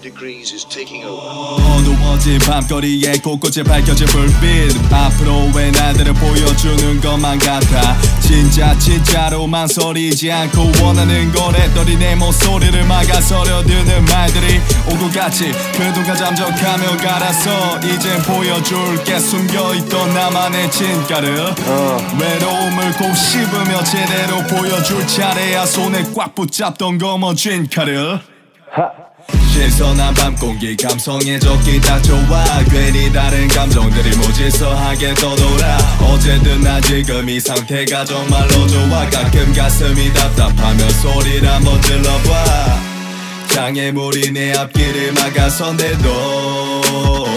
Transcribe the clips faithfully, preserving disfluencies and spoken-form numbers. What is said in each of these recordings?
degrees is taking over. 어두워진 밤거리에 곳곳에 밝혀진 불빛 앞으로의 날들을 보여주는 것만 같아. 진짜 진짜로 망설이지 않고 원하는 거랬더니 내 목소리를 막아서려 드는 말들이 오고 갔지. 그동안 잠적하며 갈아서 이젠 보여줄게 숨겨있던 나만의 진가를. uh. 외로움을 꼭 씹으며 제대로 보여줄 차례야. 손에 꽉 붙잡던 거머쥔 칼을. 신선한 밤 공기 감성에 적기 딱 좋아. 괜히 다른 감정들이 무질서하게 떠돌아. 어제든 나 지금 이 상태가 정말로 좋아. 가끔 가슴이 답답하며 소리를 한번 질러봐. 장애물이 내 앞길을 막아선대도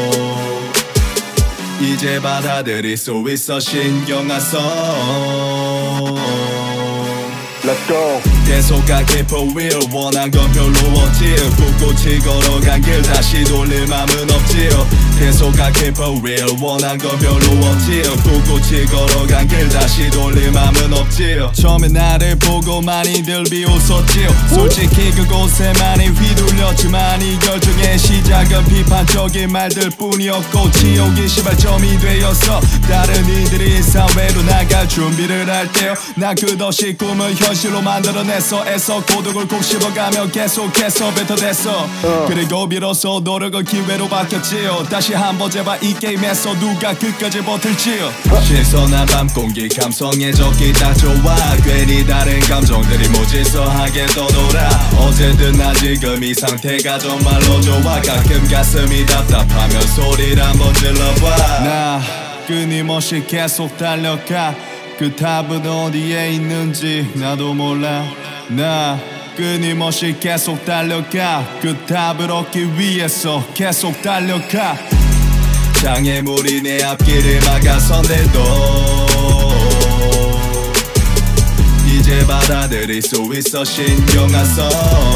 이제 받아들일 수 있어. 신경 안 써. Let's go. 계속 가게 for real. 원한 건 별로 없지. 꿋꿋이 걸어간 길 다시 돌릴 맘은 없지. 계속 가게 for real. 원한 건 별로 없지. 꿋꿋이 걸어간 길 다시 돌릴 맘은 없지. 처음에 나를 보고 많이들 비웃었지. 솔직히 그곳에 많이 휘둘렸지만 이 결정의 시작은 비판적인 말들 뿐이었고 지옥이 시발점이 되었어. 다른 이들이 사회로 나갈 준비를 할 때요 난 끝없이 꿈을 현실로 만들어냈어. 애써 고독을 꼭 씹어가며 계속해서 뱉어댔어. uh. 그리고 비로소 노력은 기회로 바뀌었지요. 다시 한번 제발 이 게임에서 누가 끝까지 버틸지요. uh. 신선한 밤 공기 감성에 적기 딱 좋아. 괜히 다른 감정들이 무질서하게 떠돌아. 어제든 나 지금 이 상태가 정말로 좋아. 가끔 가슴이 답답하며 소리를 한번 질러봐. 나 끊임없이 계속 달려가. 그 답은 어디에 있는지 나도 몰라. 나 끊임없이 계속 달려가. 그 답을 얻기 위해서 계속 달려가. 장애물이 내 앞길을 막아선대도 이제 받아들일 수 있어. 신경 안 써.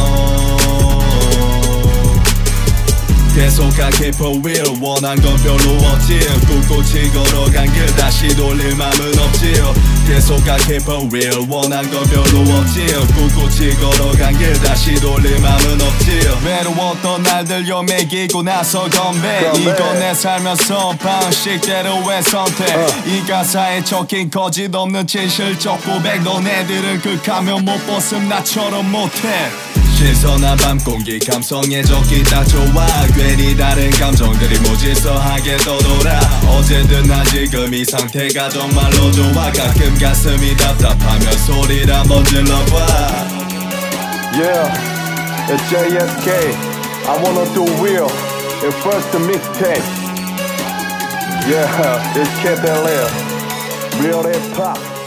계속 가게 for real. 원한 건 별로 없지. 꿋꿋이 걸어간 길 다시 돌릴 맘은 없지. 계속 가게 for real. 원한 건 별로 없지. 꿋꿋이 걸어간 길 다시 돌릴 맘은 없지. 외로웠던 날들 여매기고 나서 건배. 이건 내 살면서 방식대로의 선택. uh. 이 가사에 적힌 거짓 없는 진실적 고백. 너네들은 극하면 못 벗음 나처럼 못해. 신선한 밤 공기 감성에 적기 딱 좋아. 괜히 다른 감정들이 무질서하게 떠돌아. 어제든 나 지금 이 상태가 정말로 좋아. 가끔 가슴이 답답하며 소리를 한번 질러봐. Yeah, it's J S K. I wanna do real. It first the mixtape. Yeah, it's Kid L L. Real hip hop.